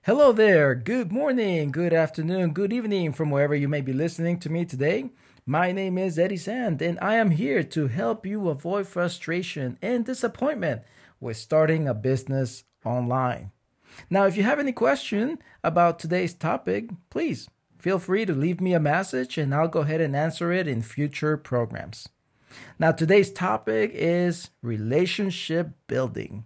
Hello there. Good morning, good afternoon, good evening from wherever you may be listening to me today. My name is Eddie Sand, and I am here to help you avoid frustration and disappointment with starting a business online. Now, if you have any question about today's topic, please feel free to leave me a message and I'll go ahead and answer it in future programs. Now, today's topic is relationship building.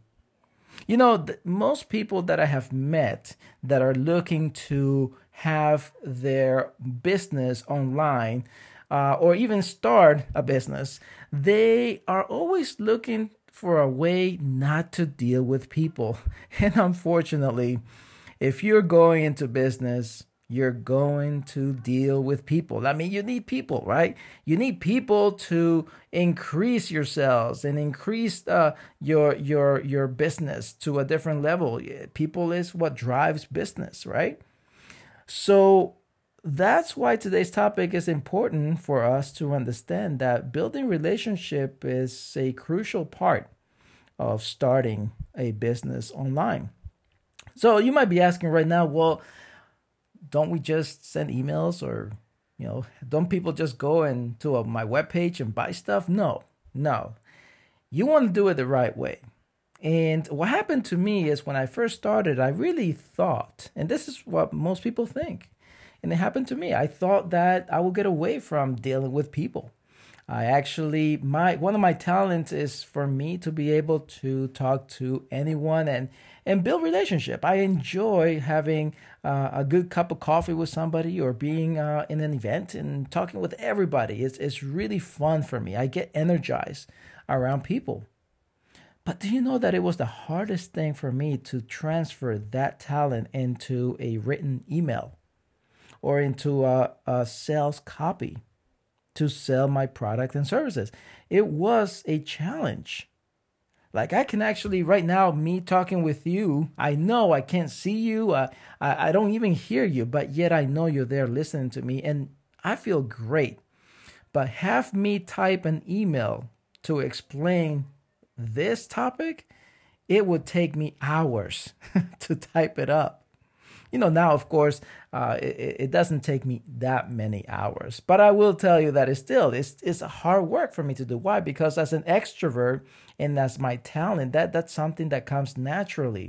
Most people that I have met that are looking to have their business online or even start a business, they are always looking for a way not to deal with people. And unfortunately, if you're going into business, you're going to deal with people. I mean, you need people, right? You need people to increase your sales and increase your business to a different level. People is what drives business, right? So that's why today's topic is important for us to understand that building relationship is a crucial part of starting a business online. So you might be asking right now, well, don't we just send emails or, don't people just go into my webpage and buy stuff? No. You want to do it the right way. And what happened to me is when I first started, I really thought, and this is what most people think, and it happened to me. I thought that I would get away from dealing with people. One of my talents is for me to be able to talk to anyone and build relationship. I enjoy having a good cup of coffee with somebody or being in an event and talking with everybody. It's really fun for me. I get energized around people. But do you know that it was the hardest thing for me to transfer that talent into a written email or into a sales copy to sell my product and services? It was a challenge. Like I can actually right now, me talking with you, I know I can't see you. I don't even hear you, but yet I know you're there listening to me and I feel great. But have me type an email to explain this topic, it would take me hours to type it up. Now, of course, it doesn't take me that many hours. But I will tell you that it's a hard work for me to do. Why? Because as an extrovert, and that's my talent, that's something that comes naturally.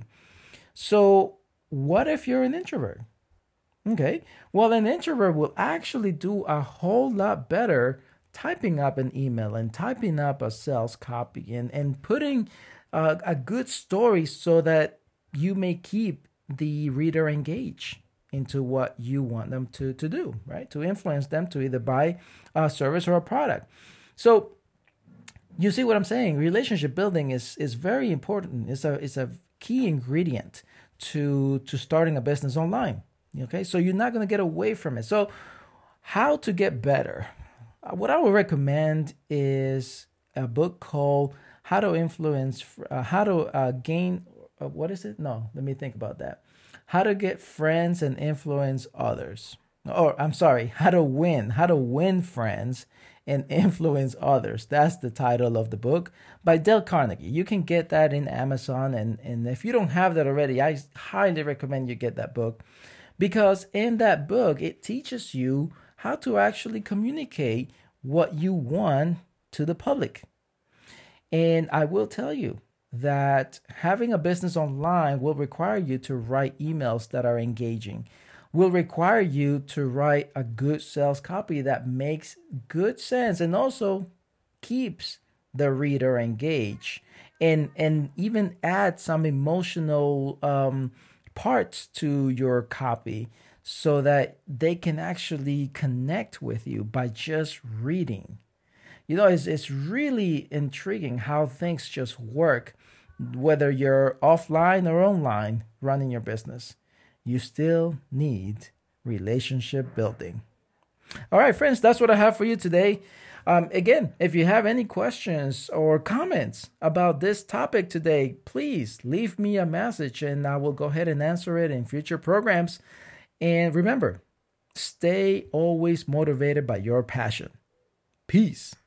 So what if you're an introvert? Okay, well, an introvert will actually do a whole lot better typing up an email and typing up a sales copy and putting a good story so that you may keep the reader engaged into what you want them to do, right? To influence them to either buy a service or a product. So you see what I'm saying? Relationship building is very important. It's a key ingredient to starting a business online. Okay, so you're not going to get away from it. So how to get better? What I would recommend is a book called How to Gain. What is it? No, let me think about that. How to Get Friends and Influence Others. Or I'm sorry, How to Win Friends and Influence Others. That's the title of the book by Dale Carnegie. You can get that in Amazon. And if you don't have that already, I highly recommend you get that book. Because in that book, it teaches you how to actually communicate what you want to the public. And I will tell you that having a business online will require you to write emails that are engaging, will require you to write a good sales copy that makes good sense and also keeps the reader engaged and even add some emotional parts to your copy so that they can actually connect with you by just reading. It's really intriguing how things just work, whether you're offline or online running your business. You still need relationship building. All right, friends, that's what I have for you today. Again, if you have any questions or comments about this topic today, please leave me a message and I will go ahead and answer it in future programs. And remember, stay always motivated by your passion. Peace.